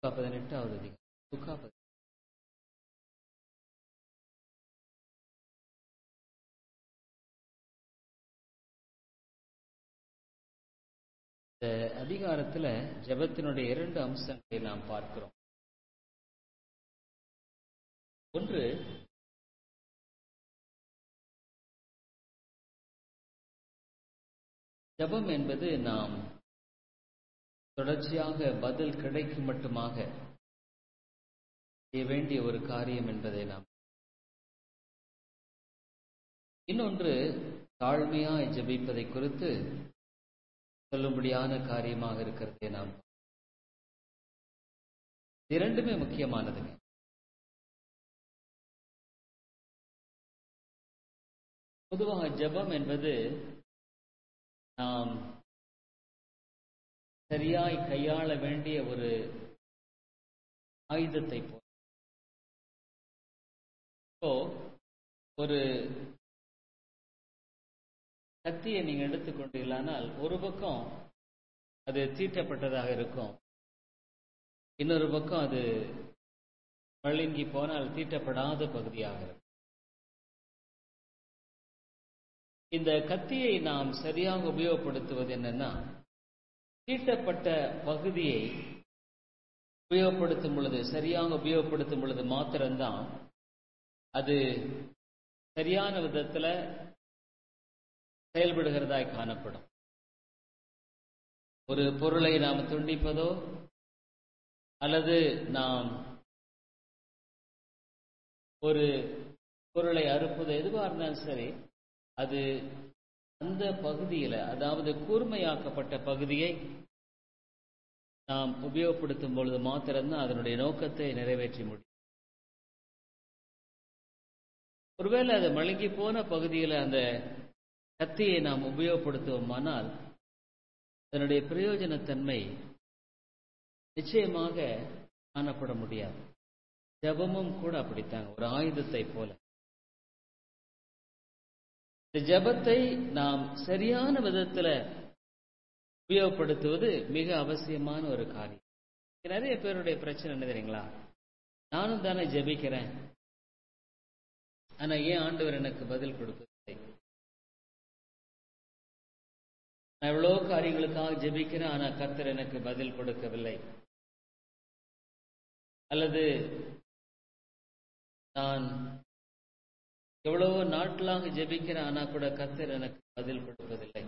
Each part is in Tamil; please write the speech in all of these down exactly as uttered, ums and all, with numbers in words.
பதினெட்டாவது அதிகாரம். லூக்கா பதினெட்டு. இந்த அதிகாரத்துல ஜெபத்தினுடைய இரண்டு அம்சங்களை நாம் பார்க்கிறோம். ஒன்று, ஜெபம் என்பது நாம் தொடர்ச்சியாக பதில் கிடைக்கும் மட்டுமாக செய்ய வேண்டிய ஒரு காரியம் என்பதை நாம். இன்னொன்று, தாழ்மையாய் ஜெபிப்பதை குறித்து சொல்லும்படியான காரியமாக இருக்கிறதே நாம். இரண்டுமே முக்கியமானதுங்க. பொதுவாக ஜெபம் என்பது நாம் சரியாய் கையாள வேண்டிய ஒரு ஆயுதத்தை போல. இப்போ ஒரு கத்தியை நீங்க எடுத்துக்கொண்டீர்களானால் ஒரு பக்கம் அது தீட்டப்பட்டதாக இருக்கும், இன்னொரு பக்கம் அது மழுங்கி போனால் தீட்டப்படாத பகுதியாக இருக்கும். இந்த கத்தியை நாம் சரியாக உபயோகப்படுத்துவது என்னன்னா, தீட்டப்பட்ட பகுதியை உபயோகப்படுத்தும் பொழுது, சரியாக உபயோகப்படுத்தும் பொழுது மாத்திரம்தான் அது சரியான விதத்தில் செயல்படுகிறதாய் காணப்படும். ஒரு பொருளை நாம் துண்டிப்பதோ அல்லது நாம் ஒரு பொருளை அறுப்பதோ எதுவாக இருந்தாலும் சரி, அது அந்த பகுதியில், அதாவது கூர்மையாக்கப்பட்ட பகுதியை நாம் உபயோகப்படுத்தும் பொழுது மாத்திரம்தான் அதனுடைய நோக்கத்தை நிறைவேற்றி முடியும். ஒருவேளை அது மழுங்கி போன பகுதியில் அந்த கத்தியை நாம் உபயோகப்படுத்துவோமானால் அதனுடைய பிரயோஜனத்தன்மை நிச்சயமாக காணப்பட முடியாது. ஜெபமும் கூட அப்படித்தாங்க, ஒரு ஆயுதத்தை போல. இந்த ஜெபத்தை நாம் சரியான விதத்தில் உபயோகப்படுத்துவது மிக அவசியமான ஒரு காரியம். நிறைய பேருடைய பிரச்சனை என்ன தெரியுங்களா? நானும் தானே ஜெபிக்கிறேன், ஆனா ஏன் ஆண்டவர் எனக்கு பதில் கொடுப்பதில்லை? நான் எவ்வளோ காரியங்களுக்காக ஜெபிக்கிறேன், ஆனா கர்த்தர் எனக்கு பதில் கொடுக்கவில்லை. அல்லது நான் எவ்வளவோ நாட்களாக ஜெபிக்கிறேன், ஆனா கூட கர்த்தர் எனக்கு பதில் கொடுப்பதில்லை.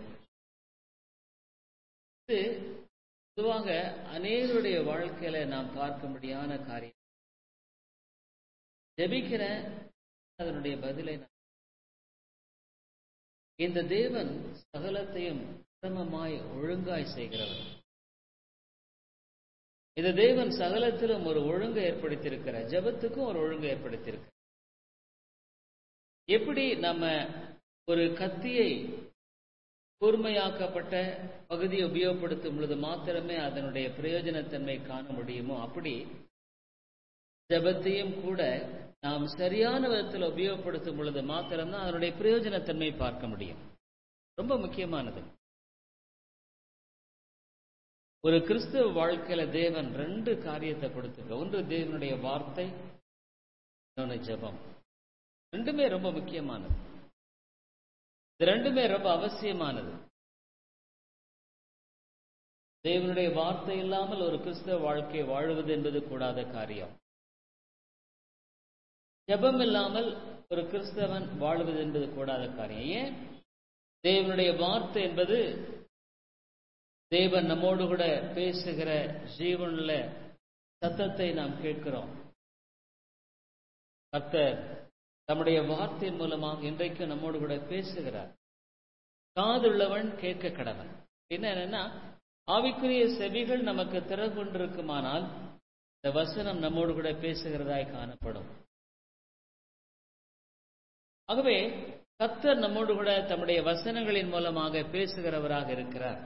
இது பொதுவாக அநேகருடைய வாழ்க்கையில நாம் பார்க்கும்படியான காரியம். ஜெபிக்கிறேன், அதனுடைய பதிலை நான். இந்த தேவன் சகலத்தையும் கிரமமாய் ஒழுங்காய் செய்கிறவர். இந்த தேவன் சகலத்திலும் ஒரு ஒழுங்கை ஏற்படுத்தியிருக்கிறார். ஜெபத்துக்கும் ஒரு ஒழுங்கை ஏற்படுத்தியிருக்கிறார். எப்படி நம்ம ஒரு கத்தியை கூர்மையாக்கப்பட்ட பகுதியை உபயோகப்படுத்தும் பொழுது மாத்திரமே அதனுடைய பிரயோஜனத்தன்மை காண முடியுமோ, அப்படி ஜெபத்தையும் கூட நாம் சரியான விதத்தில் உபயோகப்படுத்தும் பொழுது மாத்திரம்தான் அதனுடைய பிரயோஜனத்தன்மை பார்க்க முடியும். ரொம்ப முக்கியமானது. ஒரு கிறிஸ்தவ வாழ்க்கையில தேவன் ரெண்டு காரியத்தை கொடுத்துருக்க. ஒன்று தேவனுடைய வார்த்தை, இன்னொன்று ஜெபம். ரெண்டுமே ரொம்ப முக்கியமானது. இது ரெண்டுமே ரொம்ப அவசியமானது. தேவனுடைய வார்த்தை இல்லாமல் ஒரு கிறிஸ்தவ வாழ்க்கை வாழ்வது என்பது கூடாத காரியம். ஜெபம் இல்லாமல் ஒரு கிறிஸ்தவன் வாழ்வது என்பது கூடாத காரியம். ஏன்? தேவனுடைய வார்த்தை என்பது தேவன் நம்மோடு கூட பேசுகிற ஜீவனுள்ள சத்தத்தை நாம் கேட்கிறோம். கர்த்தர் தம்முடைய வார்த்தையின் மூலமாக இன்றைக்கு நம்மோடு கூட பேசுகிறார். காதுள்ளவன் கேட்க கடவன். என்னன்னா, ஆவிக்குரிய செவிகள் நமக்கு திறந்து கொண்டிருக்குமானால் இந்த வசனம் நம்மோடு கூட பேசுகிறதாய் காணப்படும். ஆகவே கர்த்தர் நம்மோடு கூட தம்முடைய வசனங்களின் மூலமாக பேசுகிறவராக இருக்கிறார்.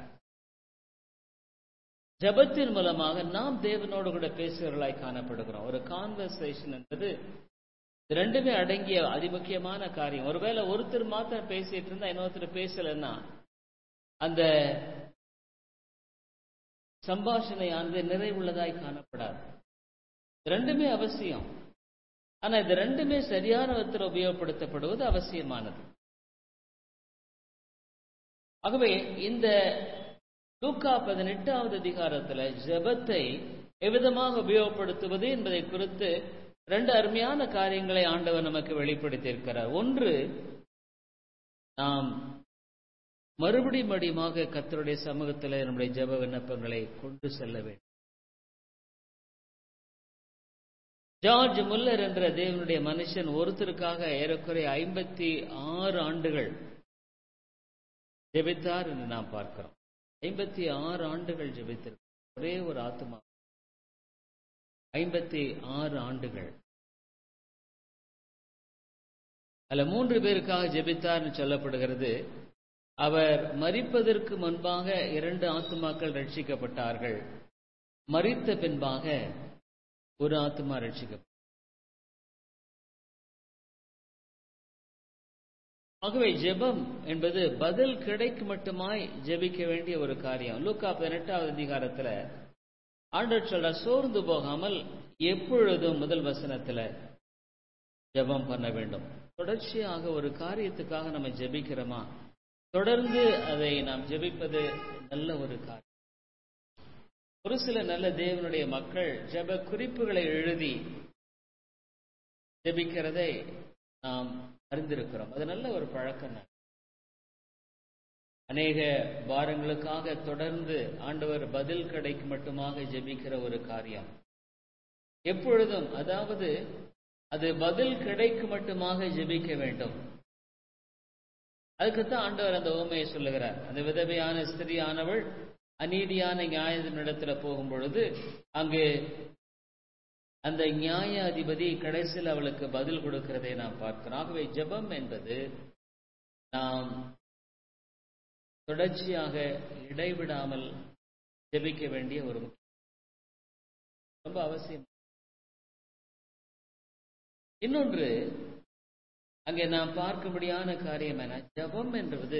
ஜெபத்தின் மூலமாக நாம் தேவனோடு கூட பேசுகிறவர்களாய் காணப்படுகிறோம். ஒரு கான்வர்சேஷன் என்பது ரெண்டுமே அடங்கிய அதிமுக்கியமான காரியம். ஒருவேளை ஒருத்தர் மாத்திரம் பேசிட்டு இருந்தா இன்னொருத்தர் பேசலன்னா அந்த சம்பாஷணையானது நிறைவுள்ளதாய் காணப்படாது. ரெண்டுமே அவசியம். ஆனா இது ரெண்டுமே சரியான விதத்தில் உபயோகப்படுத்தப்படுவது அவசியமானது. ஆகவே இந்த லூக்கா பதினெட்டாவது அதிகாரத்தில் ஜெபத்தை எவ்விதமாக உபயோகப்படுத்துவது என்பதை குறித்து ரெண்டு அருமையான காரியங்களை ஆண்டவர் நமக்கு வெளிப்படுத்தி இருக்கிறார். ஒன்று, நாம் மறுபடி மடியுமாக கர்த்தருடைய சமூகத்தில் நம்முடைய ஜெப விண்ணப்பங்களை கொண்டு செல்ல வேண்டும். ஜார்ஜ் முல்லர் என்ற தேவனுடைய மனுஷன் ஒருத்தருக்காக ஏறக்குறைய ஐம்பத்தி ஆறு ஆண்டுகள் ஜெபித்தார் என்று நாம் பார்க்கிறோம். ஐம்பத்தி ஆறு ஆண்டுகள் ஜெபித்திருக்கிறார். ஒரே ஒரு ஆத்துமா ஐம்பத்தி ஆறு ஆண்டுகள். அல்ல மூன்று பேருக்காக ஜெபித்தார் சொல்லப்படுகிறது. அவர் மரிப்பதற்கு முன்பாக இரண்டு ஆத்துமாக்கள் ரட்சிக்கப்பட்டார்கள். மரித்த பின்பாக ஒரு ஆத்துமா ரட்சிக்கப்பட்டார். ஆகவே ஜெபம் என்பது பதில் கிடைக்கு மட்டுமாய் ஜெபிக்க வேண்டிய ஒரு காரியம். லூக்கா பதினெட்டாவது அதிகாரத்தில் ஆண்டவர் சொல்றார், சோர்ந்து போகாமல் எப்பொழுதும் முதல் வசனத்தில் ஜெபம் பண்ண வேண்டும். தொடர்ச்சியாக ஒரு காரியத்துக்காக நம்ம ஜெபிக்கிறோமா, தொடர்ந்து அதை நாம் ஜெபிப்பது நல்ல ஒரு காரியம். ஒரு சில நல்ல தேவனுடைய மக்கள் ஜெப குறிப்புகளை எழுதி ஜெபிக்கிறதை நாம் அறிந்திருக்கிறோம். அது நல்ல ஒரு பழக்கம். அநேக வாரங்களுக்காக தொடர்ந்து ஆண்டவர் பதில் கிடைக்கு மட்டுமாக ஜெபிக்கிற ஒரு காரியம். எப்பொழுதும், அதாவது அது பதில் கிடைக்கு மட்டுமாக ஜெபிக்க வேண்டும். அதுக்குத்தான் ஆண்டவர் அந்த உவமையை சொல்லுகிறார். அந்த விதவையான ஸ்திரியானவள் அநீதியான நியாயத்தினிடத்துல போகும் பொழுது அங்கு அந்த நியாயாதிபதி கடைசியில் அவளுக்கு பதில் கொடுக்கிறதை நாம் பார்க்கிறோம். ஆகவே ஜெபம் என்பது நாம் தொடர்ச்சியாக இடைவிடாமல் ஜெபிக்க வேண்டிய ஒரு ரொம்ப அவசியம். இன்னொன்று, அங்கே நாம் பார்க்கும்படியான காரியம் என, ஜெபம் என்பது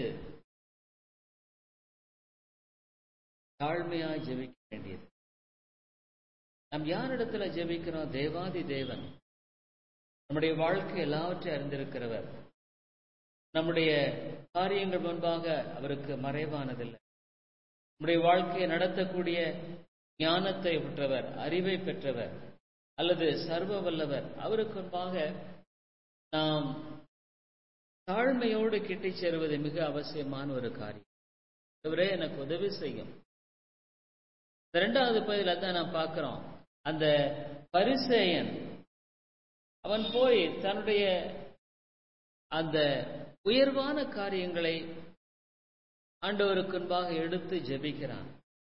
தாழ்மையாய் ஜெபிக்க வேண்டியது. நாம் யாரிடத்துல ஜெபிக்கிறோம்? தேவாதி தேவன், நம்முடைய வாழ்க்கை எல்லாவற்றையும் அறிந்திருக்கிறவர். நம்முடைய காரியங்கள் முன்பாக அவருக்கு மறைவானதில்லை. நம்முடைய வாழ்க்கையை நடத்தக்கூடிய ஞானத்தை பெற்றவர், அறிவை பெற்றவர், அல்லது சர்வ வல்லவர். அவருக்கு முன்பாக நாம் தாழ்மையோடு கிட்டி சேருவது மிக அவசியமான ஒரு காரியம். இவரே எனக்கு உதவி செய்யும். இரண்டாவது பகுதியில் தான் நாம் பார்க்கிறோம். அந்த பரிசேயன் அவன் போய் தன்னுடைய அந்த உயர்வான காரியங்களை ஆண்டவருக்கு முன்பாக எடுத்து ஜெபிக்கிறான்.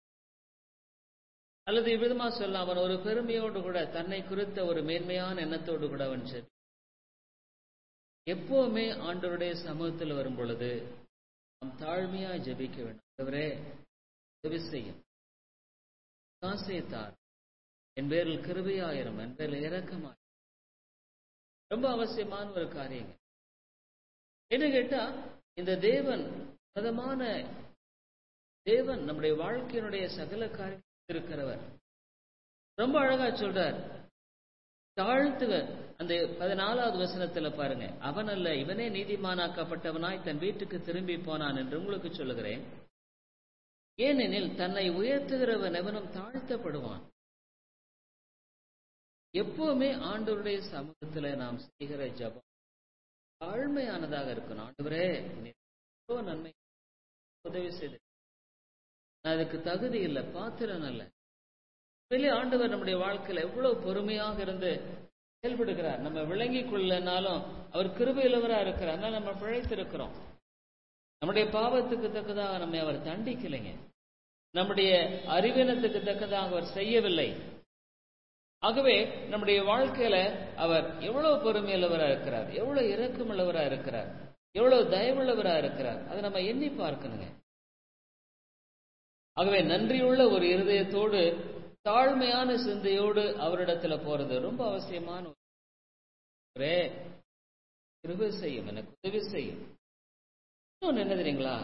அல்லது இவ்விதமா சொல்ல, அவன் ஒரு பெருமையோடு கூட, தன்னை குறித்த ஒரு மேன்மையான எண்ணத்தோடு கூட அவன் ஜெபி. எப்பவுமே ஆண்டவருடைய சமூகத்தில் வரும் பொழுது நாம் தாழ்மையா ஜெபிக்க வேண்டும். ஆண்டவரே உதவி செய்யும், காசேத்தார், என் பேரில் கிருபையாயிரம், என் பேரில் இரக்கமாயிரம். ரொம்ப அவசியமான ஒரு காரியங்க. என்ன கேட்டா, இந்த தேவன் பிரதமான தேவன், நம்முடைய வாழ்க்கையினுடைய சகல காரியம் இருக்கிறவர். ரொம்ப அழகா சொல்றார், தாழ்த்துவர். அந்த பதினாலாவது வசனத்துல பாருங்க, அவன் அல்ல, இவனே நீதிமானாக்கப்பட்டவனாய் தன் வீட்டுக்கு திரும்பி போனான் என்று உங்களுக்கு சொல்லுகிறேன். ஏனெனில் தன்னை உயர்த்துகிறவன் எவனும் தாழ்த்தப்படுவான். எப்பவுமே ஆண்டவருடைய சமூகத்துல நாம் செய்கிற ஜெபம் தாழ்மையானதாக இருக்கணும். ஆண்டவரே நன்மை உதவி செய்து, நான் அதுக்கு தகுதி இல்லை, பாத்திரம் அல்ல. வெளியே ஆண்டவர் நம்முடைய வாழ்க்கையில எவ்வளவு பொறுமையாக இருந்து செயல்படுகிறார். நம்ம விளங்கிக் கொள்ளனாலும் அவர் கிருபையுள்ளவரா இருக்கிறார். நம்ம பிழைத்திருக்கிறோம். நம்முடைய பாவத்துக்கு தக்கதாக நம்மை அவர் தண்டிக்கலைங்க. நம்முடைய அறிவினத்துக்கு தக்கதாக அவர் செய்யவில்லை. ஆகவே நம்முடைய வாழ்க்கையில அவர் எவ்வளவு பொறுமையுள்ளவரா இருக்கிறார், எவ்வளவு இரக்கமுள்ளவரா இருக்கிறார், எவ்வளவு தயவுள்ளவரா இருக்கிறார், அதை நம்ம எண்ணி பார்க்கணுங்க. ஆகவே நன்றியுள்ள ஒரு இருதயத்தோடு, தாழ்மையான சிந்தையோடு அவரிடத்துல போறது ரொம்ப அவசியமான. ஒரே கிருபை செய்யும், எனக்கு உதவி செய்யும். இன்னொன்னு என்ன தெரியுங்களா,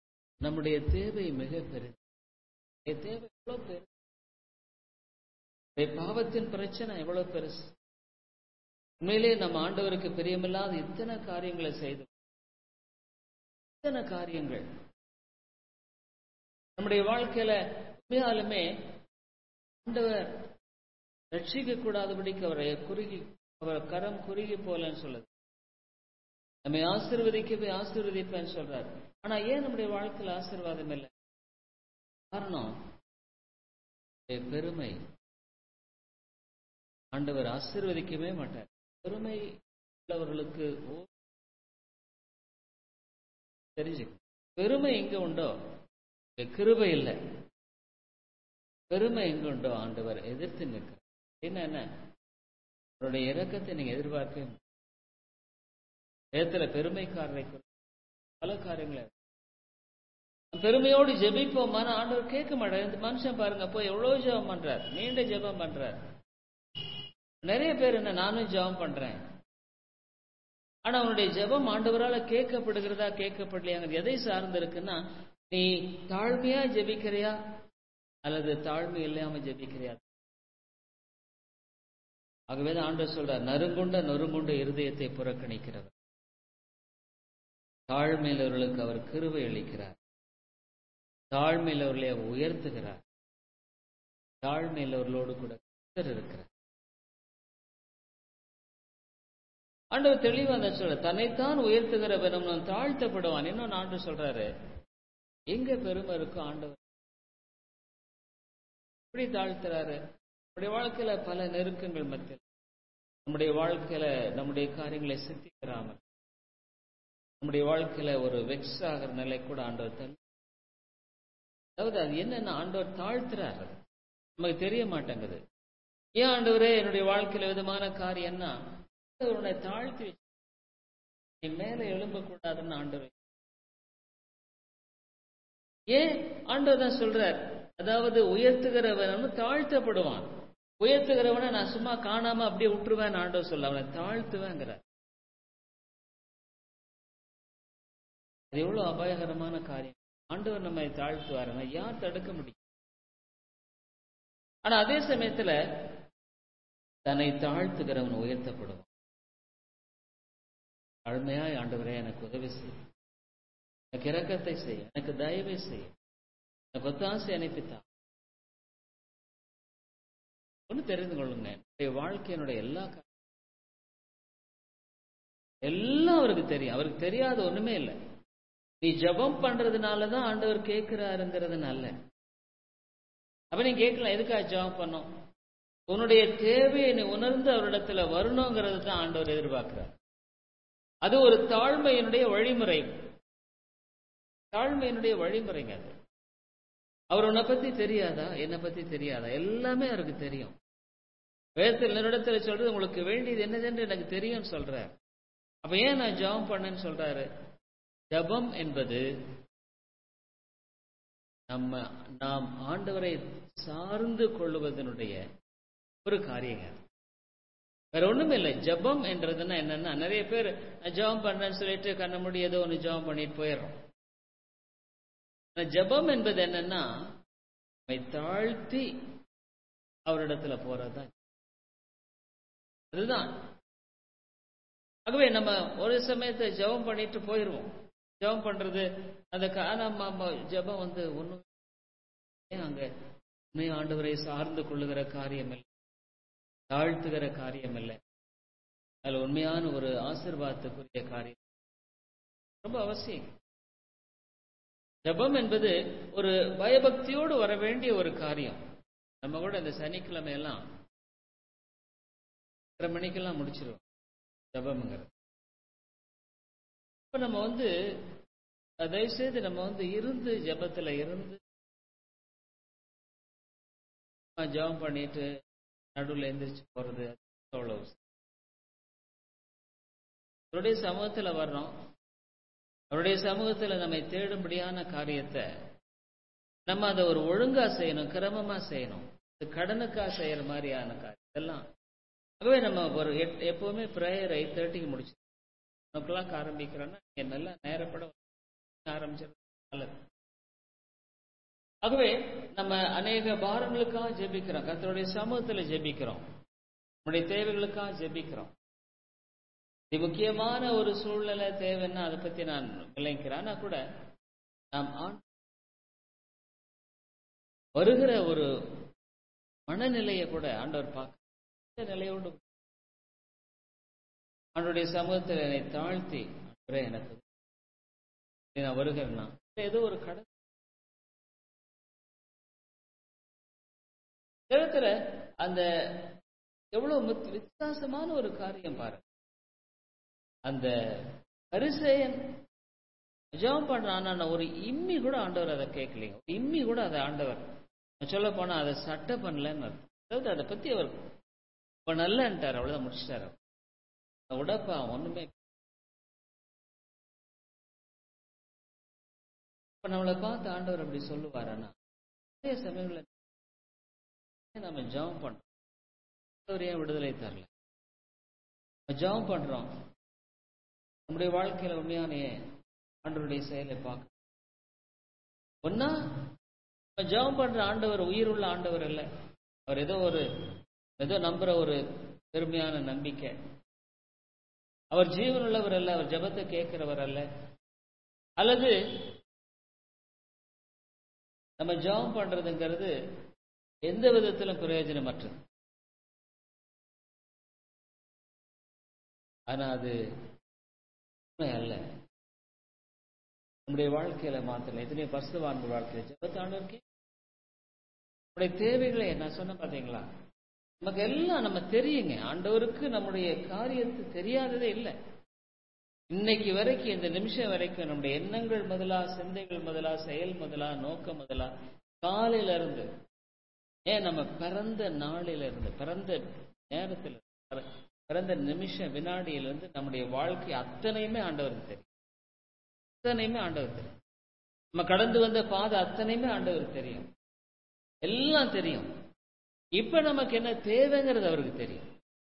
நம்முடைய தேவை மிக பெரிய தேவை. எவ்வளவு பெரிய பாவத்தின் பிரச்சனை எவ்வளவு பெருசு. உண்மையிலே நம்ம ஆண்டவருக்கு பிரியமில்லாத இத்தனை காரியங்களை செய்து இத்தனை காரியங்கள் நம்முடைய வாழ்க்கையில உண்மையாலுமே ஆண்டவர் ரட்சிக்க கூடாதபடிக்கு அவரை குறுகி அவர் கரம் குறுகி போலன்னு சொல்லுது. நம்மை ஆசீர்வதிக்கவே ஆசீர்வதிப்பேன்னு சொல்றாரு. ஆனா ஏன் நம்முடைய வாழ்க்கையில் ஆசீர்வாதம் இல்லை? காரணம் பெருமை. ஆண்டவர் ஆசீர்வதிக்கவே மாட்டார். பெருமை உள்ளவர்களுக்கு தெரிஞ்சு பெருமை எங்க உண்டோ கிருபை இல்லை. பெருமை எங்க உண்டோ ஆண்டவர் எதிர்த்து நிற்கிறார். என்ன அவருடைய இரக்கத்தை நீங்க எதிர்பார்க்க நேரத்துல பெருமைக்காரரை பல காரியங்களை பெருமையோடு ஜெபிப்போமான ஆண்டவர் கேட்க மாட்டார். இந்த மனுஷன் பாருங்க போய் எவ்வளவு ஜெபம் பண்றார், நீண்ட ஜெபம் பண்றார். நிறைய பேர் என்ன நானும் ஜெபம் பண்றேன், ஆனா அவனுடைய ஜெபம் ஆண்டவரால கேட்கப்படுகிறதா கேட்கப்படலையாங்க எதை சார்ந்து இருக்குன்னா, நீ தாழ்மையா ஜெபிக்கிறியா அல்லது தாழ்மை இல்லாம ஜெபிக்கிறியா? ஆகவேதான் ஆண்டவர் சொல்றார், நறுங்குண்ட நொறுங்குண்ட இருதயத்தை புறக்கணிக்கிறவர். தாழ்மையிலவர்களுக்கு அவர் கிருபை அளிக்கிறார். தாழ்மையிலவர்களை அவர் உயர்த்துகிறார். தாழ்மையிலவர்களோடு கூட கர்த்தர் இருக்கிறார். ஆண்டவர் தெளிவா அந்த சொல்ற, தன்னைத்தான் உயர்த்துகிறவனும் தாழ்த்தப்படுவான். இன்னொன்னு ஆண்டவர் சொல்றாரு, எங்க பெருமை இருக்கும் ஆண்டவர் எப்படி தாழ்த்துறாரு? நம்முடைய வாழ்க்கையில பல நெருக்கங்கள் மத்தியில் நம்முடைய வாழ்க்கையில நம்முடைய காரியங்களை சித்திக்கிறாமல் நம்முடைய வாழ்க்கையில ஒரு வெக்ஸ் ஆகிற நிலை கூட ஆண்டவர் தள்ளி, அதாவது அது என்னன்னா ஆண்டவர் தாழ்த்துறாரு, நமக்கு தெரிய மாட்டேங்குது. ஏன் ஆண்டவரே என்னுடைய வாழ்க்கையில விதமான காரியம்னா உன்னை தாழ்த்தி நீ மேல எழும்ப கூடாதுன்னு ஆண்டவர். ஏன் ஆண்டவர் தான் சொல்றார், அதாவது உயர்த்துகிறவன் தாழ்த்தப்படுவான். உயர்த்துகிறவனை நான் சும்மா காணாம அப்படியே விட்டுருவேன் ஆண்டவர் சொல்ல, அவனை தாழ்த்துவேங்கிறார். அது எவ்வளவு அபாயகரமான காரியம். ஆண்டவர் நம்மை தாழ்த்துவாருன்னா யார் தடுக்க முடியும்? ஆனா அதே சமயத்துல தன்னை தாழ்த்துகிறவன் உயர்த்தப்படுவான். தாழ்மையாய் ஆண்டவரே எனக்கு உதவி செய்ய, எனக்கு இரக்கத்தை செய்ய, எனக்கு தயவை செய்ய, எனக்கு ஒத்தாசை அனுப்பித்தான். ஒண்ணு தெரிந்து கொள்ளுங்க, என்னுடைய வாழ்க்கையினுடைய எல்லா எல்லாம் அவருக்கு தெரியும். அவருக்கு தெரியாத ஒண்ணுமே இல்லை. நீ ஜெபம் பண்றதுனாலதான் ஆண்டவர் கேட்கிறாருங்கிறதுனால. அப்ப நீ கேட்கலாம், எதுக்காக ஜெபம் பண்ணோம்? உன்னுடைய தேவையை நீ உணர்ந்து அவரிடத்துல வரணுங்கிறது தான் ஆண்டவர் எதிர்பார்க்கிறார். அது ஒரு தாழ்மையினுடைய வழிமுறை. தாழ்மையினுடைய வழிமுறைங்க அது. அவர் உன்னை பத்தி தெரியாதா, என்னை பத்தி தெரியாதா? எல்லாமே அவருக்கு தெரியும். வேதத்தில் என்னிடத்துல சொல்றது, உங்களுக்கு வேண்டியது என்னதென்று எனக்கு தெரியும் சொல்ற. அப்ப ஏன் நான் ஜெபம் பண்ணேன்னு சொல்றாரு? ஜெபம் என்பது நம்ம நாம் ஆண்டவரை சார்ந்து கொள்ளுவதனுடைய ஒரு காரியங்க. வேற ஒண்ணுமே இல்லை. ஜெபம் என்றதுன்னா என்னன்னா, நிறைய பேர் ஜெபம் பண்றேன்னு சொல்லிட்டு கண்ண மூடி ஏதோ ஒன்று ஜெபம் பண்ணிட்டு போயிடுறோம். ஜெபம் என்பது என்னன்னா, தாழ்த்தி அவரிடத்துல போறதுதான். அதுதான். ஆகவே நம்ம ஒரு சமயத்தை ஜெபம் பண்ணிட்டு போயிடுவோம். ஜெபம் பண்றது அந்த நம்ம ஜெபம் வந்து ஒண்ணும் அங்க உண்மை ஆண்டவரை சார்ந்து கொள்ளுகிற காரியம் இல்லை, தாழ்த்துகிற காரியம் இல்லை. அதுல உண்மையான ஒரு ஆசீர்வாதத்துக்குரிய காரியம் ரொம்ப அவசியம். ஜெபம் என்பது ஒரு பயபக்தியோடு வர வேண்டிய ஒரு காரியம். நம்ம கூட இந்த சனிக்கிழமை எல்லாம் எட்டரை மணிக்கெல்லாம் முடிச்சிருவோம் ஜெபம்ங்கிறது. இப்ப நம்ம வந்து தயவுசெய்து நம்ம வந்து இருந்து ஜெபத்துல இருந்து ஜெபம் பண்ணிட்டு நடுவில் எந்திரிச்சு போறது அவ்வளவு. அவருடைய சமூகத்துல வர்றோம், அவருடைய சமூகத்துல நம்மை தேடும்படியான காரியத்தை நம்ம அதை ஒரு ஒழுங்கா செய்யணும், கிரமமா செய்யணும். இது கடனுக்கா செய்யற மாதிரியான காரியம் இதெல்லாம். ஆகவே நம்ம ஒரு எப்பவுமே ப்ரேயர் எயிட் தேர்ட்டிக்கு முடிச்சு ஒன் ஓ கிளாக் ஆரம்பிக்கிறோன்னா நீங்க நல்லா நேரப்பட ஆரம்பிச்சிருக்க நல்லது. ஆகவே நம்ம அநேக பாரங்களுக்காக ஜெபிக்கிறோம், கர்த்தருடைய சமூகத்தில் ஜெபிக்கிறோம், நம்முடைய தேவைகளுக்காக ஜெபிக்கிறோம். இது முக்கியமான ஒரு சூழ்நிலை தேவைன்னா அதை பத்தி நான் விளங்கிறேன். ஆனா கூட நாம் வருகிற ஒரு மனநிலையை கூட ஆண்டவர் பார்க்க நிலையோடு ஆண்டவருடைய சமூகத்தில் என்னை தாழ்த்தி, எனக்கு நான் வருகிறேன்னா ஏதோ ஒரு கடை ஜெபத்துல அந்த எவ்வளவு வித்தியாசமான ஒரு காரியம் பாருங்க. அந்த பரிசேயன் ஜெபம் பண்றான், ஒரு இம்மி கூட ஆண்டவர் அதை கேட்கலைங்க, ஒரு இம்மி கூட அதை ஆண்டவர் சொல்ல போனா அதை சட்டை பண்ணலன்னு அர்த்தம். அதை பத்தி அவர் இப்ப நல்லன்ட்டார், அவ்வளவுதான் முடிச்சிட்டாரு. உடப்பா ஒண்ணுமே. இப்ப நம்மளை பார்த்து ஆண்டவர் அப்படி சொல்லுவாரன்னா, அதே சமயங்கள நம்ம ஜெபம் பண்றோம், ஆண்டவர் ஏன் விடுதலை தரல? ஜெபம் பண்றோம், நம்முடைய வாழ்க்கையில உண்மையான ஆண்டவருடைய செயலை பார்க்க ஒன்னா ஜெபம் பண்ற ஆண்டவர் உயிர் உள்ள ஆண்டவர் அல்ல. அவர் ஏதோ ஒரு ஏதோ நம்புற ஒரு பெருமையான நம்பிக்கை. அவர் ஜீவன் உள்ளவர் அல்ல, அவர் ஜெபத்தை கேட்கிறவர் அல்ல. அல்லது நம்ம ஜெபம் பண்றதுங்கிறது எந்த விதத்திலும் பிரயோஜனமற்றது. ஆனா அது உண்மை அல்ல. நம்முடைய வாழ்க்கையில மாத்திரம் எத்தனையோ பரிசுத்தவான்கள் வாழ்க்கையில ஜெபத்தாண்டவருக்கு நம்முடைய தேவைகளை நான் சொன்ன பாத்தீங்களா, நமக்கு எல்லாம் நம்ம தெரியுங்க. ஆண்டவருக்கு நம்முடைய காரியத்தை தெரியாததே இல்லை. இன்னைக்கு வரைக்கும், இந்த நிமிஷம் வரைக்கும் நம்முடைய எண்ணங்கள் முதலா, சிந்தைகள் முதலா, செயல் முதலா, நோக்கம் முதலா, காலையில இருந்து ஏன் நம்ம பிறந்த நாளில இருந்து, பிறந்த நேரத்தில், பிறந்த நிமிஷம் வினாடியிலிருந்து நம்முடைய வாழ்க்கை அத்தனையுமே ஆண்டவருக்கு தெரியும். அத்தனையுமே ஆண்டவர் தெரியும். நம்ம கடந்து வந்த பாதை அத்தனையுமே ஆண்டவருக்கு தெரியும். எல்லாம் தெரியும். இப்ப நமக்கு என்ன தேவைங்கிறது அவருக்கு தெரியும்.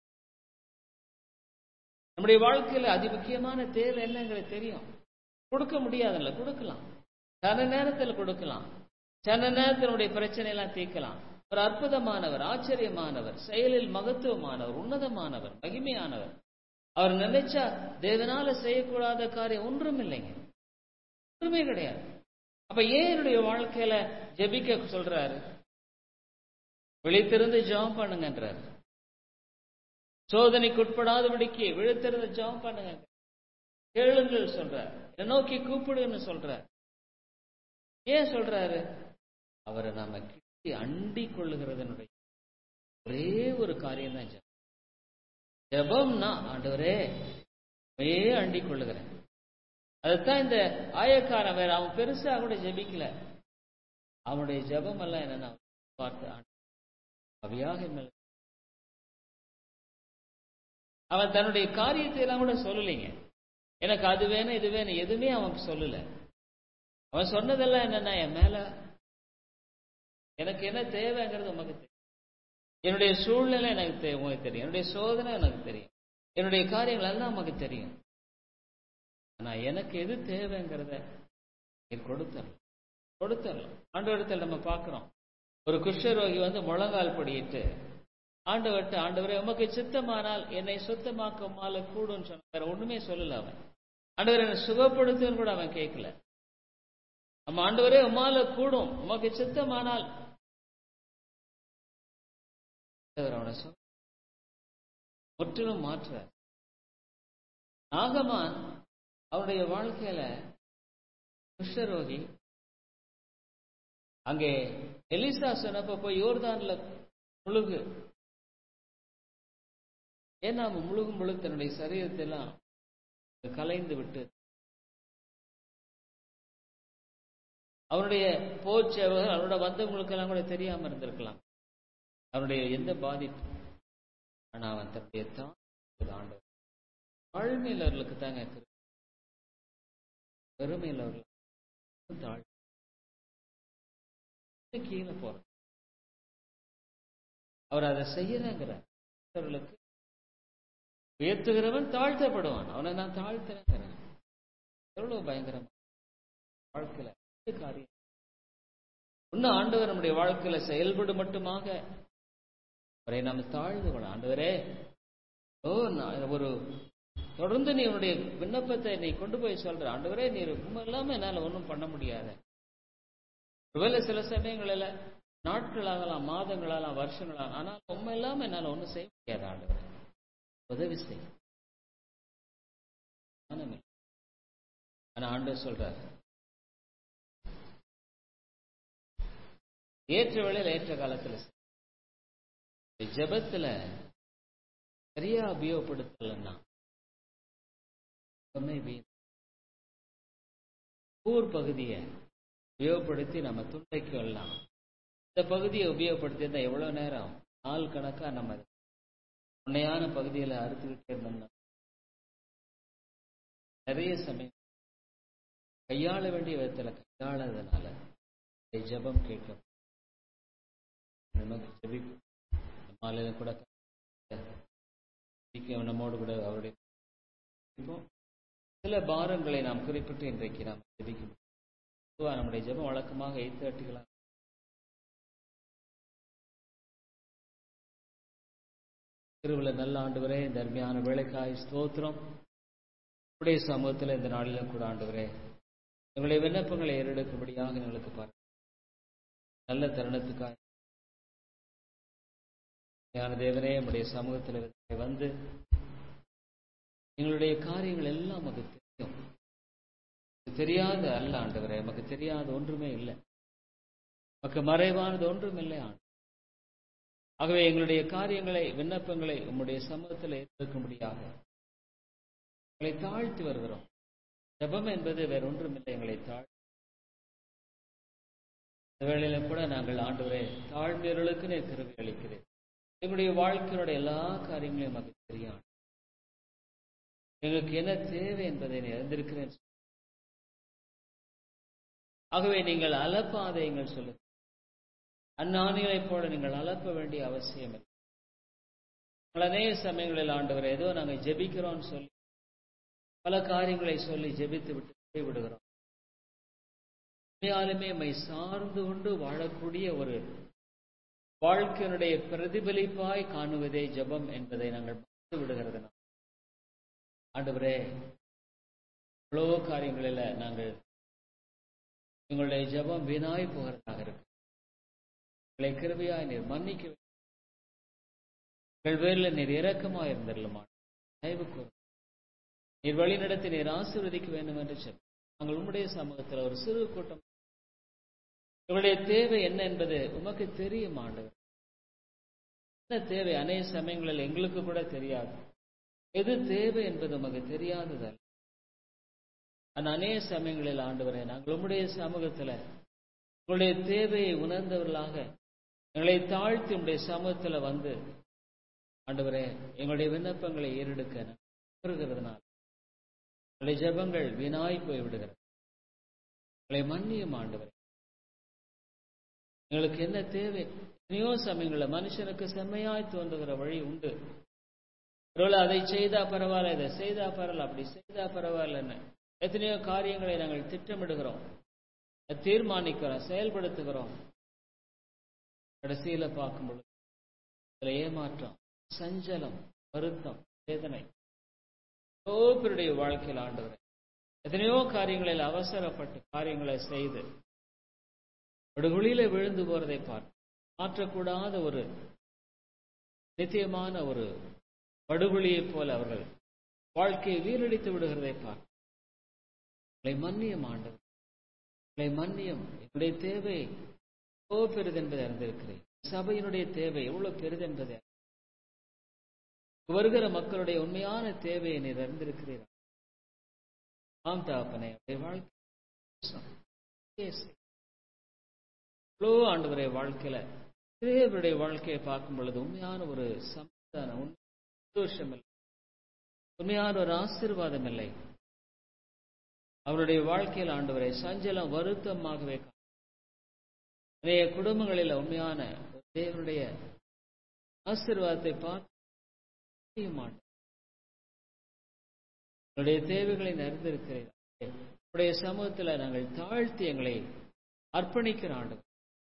நம்முடைய வாழ்க்கையில அதி முக்கியமான தேவை என்னங்கிறது தெரியும். கொடுக்க முடியாதுல்ல, கொடுக்கலாம். சில நேரத்தில் கொடுக்கலாம், சில நேரத்தினுடைய பிரச்சனை எல்லாம் தீர்க்கலாம். ஒரு அற்புதமானவர், ஆச்சரியமானவர், செயலில் மகத்துவமானவர், உன்னதமானவர், மகிமையானவர். அவர் நினைச்சா தேவனால செய்யக்கூடாத காரியம் ஒன்றும் இல்லைங்க, ஒன்றுமே கிடையாது. அப்ப ஏன் என்னுடைய வாழ்க்கையில ஜெபிக்க சொல்றாரு? விழித்திருந்து ஜெபம் பண்ணுங்கன்றார். சோதனைக்கு உட்படாதபடிக்கு விழித்திருந்து ஜெபம் பண்ணுங்க, கேளுங்கள் சொல்றார். என்னை நோக்கி கூப்பிடுன்னு சொல்றார். ஏன் சொல்றாரு? அவரை நாம கிட்டி அண்டி கொள்ளுகிறதனுடைய ஒரே ஒரு காரியம் தான் ஜெபம். ஜெபம்னா ஆண்டவரே ஒரே அண்டி கொள்ளுகிறேன். அதுதான் இந்த ஆயக்காரன், வேற அவன் பெருசா கூட ஜெபிக்கல. அவனுடைய ஜெபம் எல்லாம் என்னன்னா பார்த்து அவையாக மேல அவன் தன்னுடைய காரியத்தை எல்லாம் கூட சொல்லலைங்க. எனக்கு அது வேணும் இது வேணும் எதுவுமே அவன் சொல்லல. அவன் சொன்னதெல்லாம் என்னன்னா, என் மேல எனக்கு என்ன தேவைங்கிறது உமக்கு தெரியும், என்னுடைய சூழ்நிலை எனக்கு உங்களுக்கு தெரியும், என்னுடைய சோதனை எனக்கு தெரியும், என்னுடைய காரியங்கள் எல்லாம் நமக்கு தெரியும். ஆனா எனக்கு எது தேவைங்கிறத கொடுத்தரலாம் கொடுத்தரலாம் ஆண்டவரிடத்தில் நம்ம பார்க்கிறோம். ஒரு குஷ்டரோகி வந்து முழங்கால் படியிட்டு ஆண்டவர்கிட்ட, ஆண்டவரே உமக்கு சித்தமானால் என்னை சுத்தமாக்க மால கூடுன்னு சொன்ன, வேற ஒண்ணுமே சொல்லல அவன். ஆண்டவர் என்னை சுகப்படுத்துன்னு கூட அவன் கேட்கல. நம்ம ஆண்டவரே உமால கூடும், உமக்கு சித்தமானால் அவனை சொல் முற்றிலும் மாற்ற. நாகமான் அவருடைய வாழ்க்கையில குஷ்டரோகி அங்கே எலிசா சொன்னப்ப போய் யோர்தான்ல முழுகு. ஏன்னா அவன் முழுகும் பொழுது தன்னுடைய சரீரத்தை எல்லாம் கலைந்து விட்டு அவனுடைய போச்சேவர்கள் அவனோட வந்தவங்களுக்கெல்லாம் கூட தெரியாம இருந்திருக்கலாம் அவனுடைய எந்த பாதிப்பு. ஆனா அவன் தன்னுடைய தான் ஆண்டவர் தாழ்மையிலவர்களுக்கு தாங்க, பெருமையிலவர்கள் தாழ் கீழே போற அவர் அதை செய்யறங்கிறவர்களுக்கு உயர்த்துகிறவன் தாழ்த்தப்படுவான். அவனை நான் தாழ்த்துறேங்கிறேன். எவ்வளவு பயங்கரமா வாழ்க்கையில காரியம். இன்னும் ஆண்டவர் நம்முடைய வாழ்க்கையில செயல்படும் மட்டுமாக அவரை நாம் தாழ்ந்து கொள்ள, ஆண்டவரே ஓ நான் ஒரு தொடர்ந்து நீ உன்னுடைய விண்ணப்பத்தை நீ கொண்டு போய் சொல்ற, ஆண்டவரே நீ உண்மை இல்லாம என்னால ஒன்றும் பண்ண முடியாது. ஒருவேளை சில சமயங்களில் நாட்களாகலாம், மாதங்களாகலாம், வருஷங்களாகலாம், ஆனால் உண்மை இல்லாம என்னால ஒன்றும் செய்ய முடியாது. ஆண்டவரே உதவி செய்ய. ஆனா ஆண்டவர் சொல்றாரு, ஏற்ற வேளையில் ஏற்ற காலத்துல ஜெபத்துல சரியா உபயோகப்படுத்தலன்னா ஊர் பகுதியை உபயோகப்படுத்தி நம்ம துண்டைக்கு வரலாம். இந்த பகுதியை உபயோகப்படுத்தி இருந்தா எவ்வளவு நேரம் நாள் கணக்கா நம்ம உண்மையான பகுதியில அறுத்துக்கிட்டே இருந்தோம்னா நிறைய சமயம் கையாள வேண்டிய விதத்துல கையாளதுனால ஜெபம் கேட்க நமக்கு ஜெபிக்கும். மாலையில கூட நம்மோடு கூட அவருடைய சில பாரங்களை நாம் குறிப்பிட்டு இன்றைக்கு நாம் ஜெபிக்கும். நம்முடைய ஜெபம் வழக்கமாக எயிட் தேர்ட்டிகளாம் திருவிழா. நல்ல ஆண்டவரே, இந்த அருமையான வேலைக்காய் ஸ்தோத்திரம். உடைய சமூகத்தில் இந்த நாளிலும் கூட ஆண்டவரே எங்களுடைய விண்ணப்பங்களை ஏறெடுக்கும்படியாக எங்களுக்கு பார்க்க நல்ல தருணத்துக்காக தேவனே நம்முடைய சமூகத்தில் வந்து எங்களுடைய காரியங்கள் எல்லாம் நமக்கு தெரியும். தெரியாத அல்ல ஆண்டவரே, நமக்கு தெரியாத ஒன்றுமே இல்லை, நமக்கு மறைவானது ஒன்றும் இல்லை ஆண்டு. ஆகவே எங்களுடைய காரியங்களை விண்ணப்பங்களை உம்முடைய சமூகத்தில் ஏற்படுத்தும்படியாக எங்களை தாழ்த்தி வருகிறோம். ஜெபம் என்பது வேற ஒன்றும் இல்லை, எங்களை தாழ் இந்த வேளையில கூட நாங்கள் ஆண்டவரே தாழ்மையர்களுக்கு நீர் கிருபை அளிக்கிறேன். எங்களுடைய வாழ்க்கையினுடைய எல்லா காரியங்களையும் நமக்கு தெரியும். எங்களுக்கு என்ன தேவை என்பதை நீ அறிந்திருக்கிறேன். ஆகவே நீங்கள் அலப்பாதை எங்கள் சொல்லுங்கள். அந்நாணிகளைப் போல நீங்கள் அலப்ப வேண்டிய அவசியம் இல்லை. அநேக சமயங்களில் ஆண்டவர் ஏதோ நாங்கள் ஜெபிக்கிறோம்னு சொல்லி பல காரியங்களை சொல்லி ஜெபித்து விட்டு போய்விடுகிறோம். உண்மையாலுமே மை சார்ந்து கொண்டு வாழக்கூடிய ஒரு வாழ்க்கையினுடைய பிரதிபலிப்பாய் காணுவதே ஜெபம் என்பதை நாங்கள் பார்த்து விடுகிறது. ஆண்டவரே, எவ்வளவோ காரியங்களில் நாங்கள் எங்களுடைய ஜெபம் வீணாய் போகிறதாக இருக்கு. எங்களை கிருபையாய் நீர் மன்னிக்க, எங்கள் பேரில் நீர் இரக்கமாக இருந்தருளுமா, தயவு கூறும். நீர் வழி நடத்தி நீர் ஆசீர்வதிக்க வேண்டும் என்று சொல். நாங்கள் உம்முடைய சமூகத்தில் ஒரு சிறு கூட்டம், எங்களுடைய தேவை என்ன என்பது உமக்கு தெரியும் ஆண்டவர். என்ன தேவை அநேக சமயங்களில் எங்களுக்கு கூட தெரியாது. எது தேவை என்பது உமக்கு தெரியாததல்ல. அந்த அநேக சமயங்களில் ஆண்டவரே நாங்கள் உம்முடைய சமூகத்தில் உங்களுடைய தேவையை உணர்ந்தவர்களாக எங்களை தாழ்த்தி உங்களுடைய சமூகத்தில் வந்து ஆண்டவரே எங்களுடைய விண்ணப்பங்களை ஏறெடுக்க வருகிறதுனால் எங்களுடைய ஜெபங்கள் வீணாய் போய் விடுகிறது. எங்களை மன்னியும் ஆண்டவரே. எங்களுக்கு என்ன தேவை? எத்தனையோ சமயங்களில் மனுஷனுக்கு செம்மையாய் தோன்றுகிற வழி உண்டு. ஒருவேளை அதை செய்தா பரவாயில்ல, இதை செய்தா பரவாயில்ல, அப்படி செய்தா பரவாயில்லன்னு எத்தனையோ காரியங்களை நாங்கள் திட்டமிடுகிறோம், தீர்மானிக்கிறோம், செயல்படுத்துகிறோம். கடைசியில பார்க்கும் பொழுது இதுல ஏமாற்றம், சஞ்சலம், வருத்தம், வேதனை பேருடைய வாழ்க்கையில் ஆண்டவரே எத்தனையோ காரியங்களில் அவசரப்பட்டு காரியங்களை செய்து படுகொலியில விழுந்து போறதை பார்த்து மாற்றக்கூடாத ஒரு நித்தியமான ஒரு படுகொலியைப் போல அவர்கள் வாழ்க்கையை வீரடித்து விடுகிறதை பார்த்து எங்களை மன்னியம் ஆண்டவர், எங்களை மன்னியம். என்னுடைய தேவை எவ்வளவு பெரிது என்பதை அறிந்திருக்கிறேன். சபையினுடைய தேவை எவ்வளவு பெரிது என்பதை, வருகிற மக்களுடைய உண்மையான தேவையை நீர் அறிந்திருக்கிறீர்கள். ஆம் தகப்பனே, வாழ்க்கை எவ்வளோ ஆண்டவருடைய வாழ்க்கையில தேவருடைய வாழ்க்கையை பார்க்கும் பொழுது உண்மையான ஒரு சமாதானம், சந்தோஷம் இல்லை, உண்மையான ஒரு ஆசீர்வாதம் இல்லை. அவருடைய வாழ்க்கையில் ஆண்டவரை சஞ்சலம், வருத்தமாகவே நிறைய குடும்பங்களில் உண்மையான தேவனுடைய ஆசீர்வாதத்தை பார்த்து உங்களுடைய தேவைகளை அறிந்திருக்கிறீர்கள். உங்களுடைய சமூகத்தில் நாங்கள் தாழ்த்தி எங்களை அர்ப்பணிக்கிற ஆண்டவர்,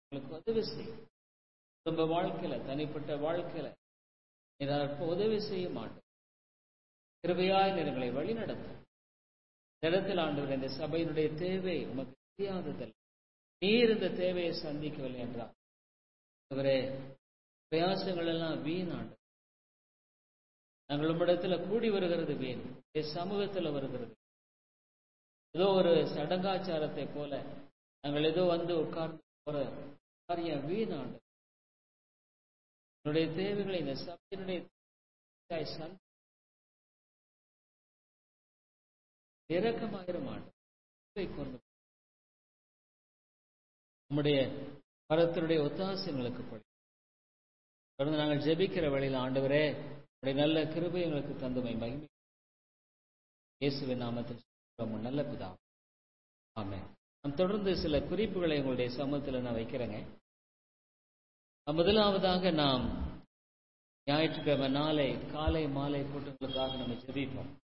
உங்களுக்கு உதவி செய்யும். குடும்ப வாழ்க்கையில, தனிப்பட்ட வாழ்க்கையில இதற்கு உதவி செய்ய மாட்டோம். கிருபையாய் எங்களை வழி நடத்தும். இந்த இடத்தில் ஆண்டவர், இந்த சபையினுடைய தேவை உமக்கு தெரியாததல்ல. நீர் இந்த தேவையை சந்திக்கவில்லை என்றார் அவரே பிரயாசங்கள் எல்லாம் வீணாண்டு. நாங்கள் உம்மிடத்துல கூடி வருகிறது வீண், சமூகத்தில் வருகிறது ஏதோ ஒரு சடங்காச்சாரத்தை போல நாங்கள் ஏதோ வந்து உட்கார்ந்து போற காரியம் வீணாண்டு. என்னுடைய தேவைகளை இந்த சபையினுடைய இரக்கமாயிரம் ஆண்டு நம்முடைய பரத்தினுடைய ஒத்தாசைகளுக்கு படி தொடர்ந்து நாங்கள் ஜெபிக்கிற வழியில் ஆண்டவரே உடைய நல்ல கிருபை எங்களுக்கு தந்துமை மகிமை இயேசுவின் நாமத்தில் நல்ல பிதா, ஆமென். நாம் தொடர்ந்து சில குறிப்புகளை உங்களுடைய சமூகத்தில் நான் வைக்கிறேங்க. முதலாவதாக நாம் ஞாயிற்றுக்கிழமை நாளை காலை மாலை கூட்டங்களுக்காக நம்ம ஜெபிப்போம்.